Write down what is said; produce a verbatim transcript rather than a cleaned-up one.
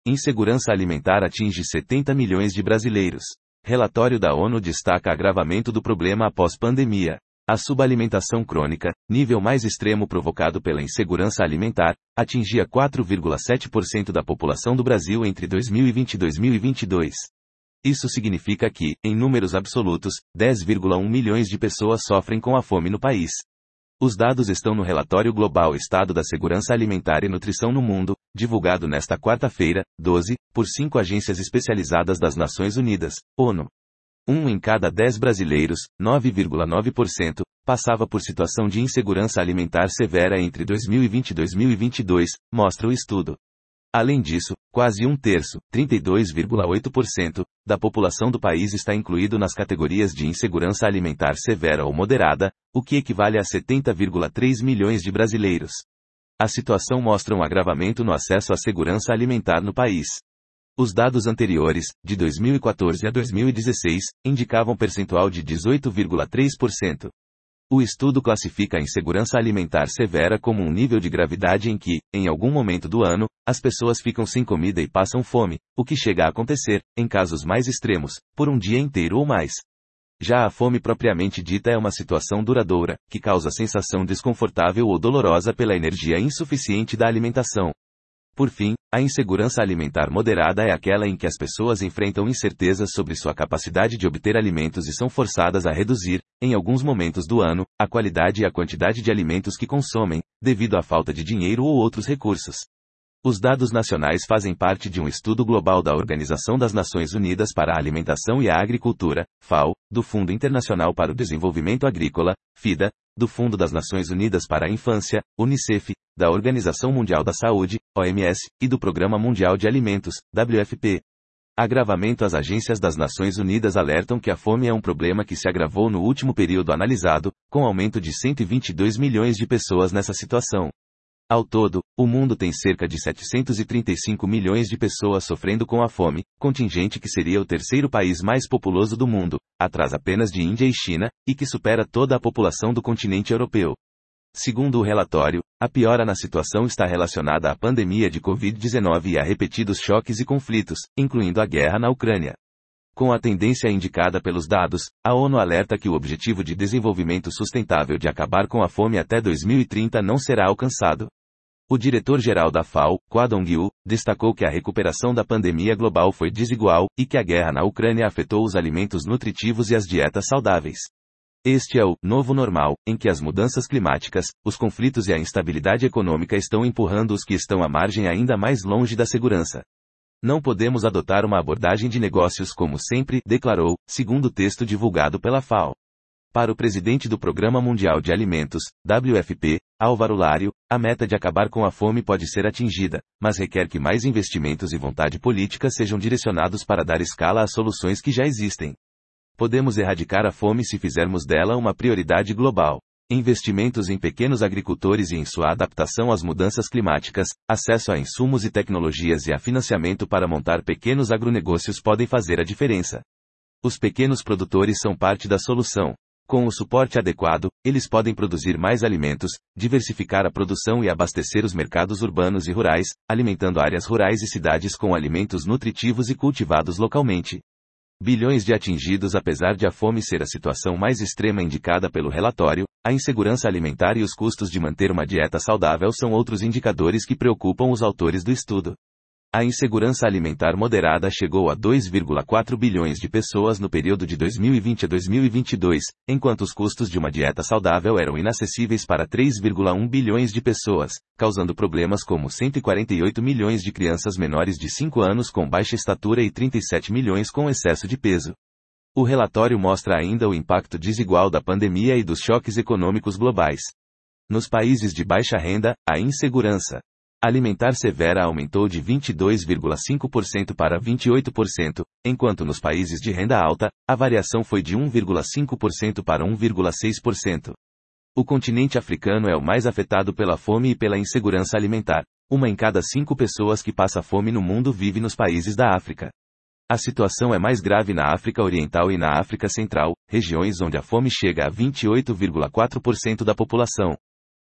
Insegurança alimentar atinge setenta milhões de brasileiros. Relatório da ONU destaca agravamento do problema após pandemia. A subalimentação crônica, nível mais extremo provocado pela insegurança alimentar, atingia quatro vírgula sete por cento da população do Brasil entre dois mil e vinte e dois mil e vinte e dois. Isso significa que, em números absolutos, dez vírgula um milhões de pessoas sofrem com a fome no país. Os dados estão no Relatório Global Estado da Segurança Alimentar e Nutrição no Mundo, divulgado nesta quarta-feira, doze, por cinco agências especializadas das Nações Unidas, ONU. Um em cada dez brasileiros, nove vírgula nove por cento, passava por situação de insegurança alimentar severa entre dois mil e vinte e dois mil e vinte e dois, mostra o estudo. Além disso, quase um terço, trinta e dois vírgula oito por cento, da população do país está incluído nas categorias de insegurança alimentar severa ou moderada, o que equivale a setenta vírgula três milhões de brasileiros. A situação mostra um agravamento no acesso à segurança alimentar no país. Os dados anteriores, de dois mil e quatorze a dois mil e dezesseis, indicavam percentual de dezoito vírgula três por cento. O estudo classifica a insegurança alimentar severa como um nível de gravidade em que, em algum momento do ano, as pessoas ficam sem comida e passam fome, o que chega a acontecer, em casos mais extremos, por um dia inteiro ou mais. Já a fome propriamente dita é uma situação duradoura, que causa sensação desconfortável ou dolorosa pela energia insuficiente da alimentação. Por fim, a insegurança alimentar moderada é aquela em que as pessoas enfrentam incertezas sobre sua capacidade de obter alimentos e são forçadas a reduzir, em alguns momentos do ano, a qualidade e a quantidade de alimentos que consomem, devido à falta de dinheiro ou outros recursos. Os dados nacionais fazem parte de um estudo global da Organização das Nações Unidas para a Alimentação e a Agricultura, FAO, do Fundo Internacional para o Desenvolvimento Agrícola, FIDA, do Fundo das Nações Unidas para a Infância, UNICEF, da Organização Mundial da Saúde, O M S, e do Programa Mundial de Alimentos, W F P. Agravamento. As agências das Nações Unidas alertam que a fome é um problema que se agravou no último período analisado, com aumento de cento e vinte e dois milhões de pessoas nessa situação. Ao todo, o mundo tem cerca de setecentos e trinta e cinco milhões de pessoas sofrendo com a fome, contingente que seria o terceiro país mais populoso do mundo, atrás apenas de Índia e China, e que supera toda a população do continente europeu. Segundo o relatório, a piora na situação está relacionada à pandemia de covid dezenove e a repetidos choques e conflitos, incluindo a guerra na Ucrânia. Com a tendência indicada pelos dados, a ONU alerta que o Objetivo de Desenvolvimento Sustentável de acabar com a fome até dois mil e trinta não será alcançado. O diretor-geral da FAO, Kwa Dong-yu, destacou que a recuperação da pandemia global foi desigual, e que a guerra na Ucrânia afetou os alimentos nutritivos e as dietas saudáveis. Este é o novo normal, em que as mudanças climáticas, os conflitos e a instabilidade econômica estão empurrando os que estão à margem ainda mais longe da segurança. Não podemos adotar uma abordagem de negócios como sempre, declarou, segundo o texto divulgado pela FAO. Para o presidente do Programa Mundial de Alimentos, W F P, Álvaro Lário, a meta de acabar com a fome pode ser atingida, mas requer que mais investimentos e vontade política sejam direcionados para dar escala às soluções que já existem. Podemos erradicar a fome se fizermos dela uma prioridade global. Investimentos em pequenos agricultores e em sua adaptação às mudanças climáticas, acesso a insumos e tecnologias e a financiamento para montar pequenos agronegócios podem fazer a diferença. Os pequenos produtores são parte da solução. Com o suporte adequado, eles podem produzir mais alimentos, diversificar a produção e abastecer os mercados urbanos e rurais, alimentando áreas rurais e cidades com alimentos nutritivos e cultivados localmente. Bilhões de atingidos. Apesar de a fome ser a situação mais extrema indicada pelo relatório, a insegurança alimentar e os custos de manter uma dieta saudável são outros indicadores que preocupam os autores do estudo. A insegurança alimentar moderada chegou a dois vírgula quatro bilhões de pessoas no período de dois mil e vinte a dois mil e vinte e dois, enquanto os custos de uma dieta saudável eram inacessíveis para três vírgula um bilhões de pessoas, causando problemas como cento e quarenta e oito milhões de crianças menores de cinco anos com baixa estatura e trinta e sete milhões com excesso de peso. O relatório mostra ainda o impacto desigual da pandemia e dos choques econômicos globais. Nos países de baixa renda, a insegurança alimentar severa aumentou de vinte e dois vírgula cinco por cento para vinte e oito por cento, enquanto nos países de renda alta, a variação foi de um vírgula cinco por cento para um vírgula seis por cento. O continente africano é o mais afetado pela fome e pela insegurança alimentar. Uma em cada cinco pessoas que passa fome no mundo vive nos países da África. A situação é mais grave na África Oriental e na África Central, regiões onde a fome chega a vinte e oito vírgula quatro por cento da população.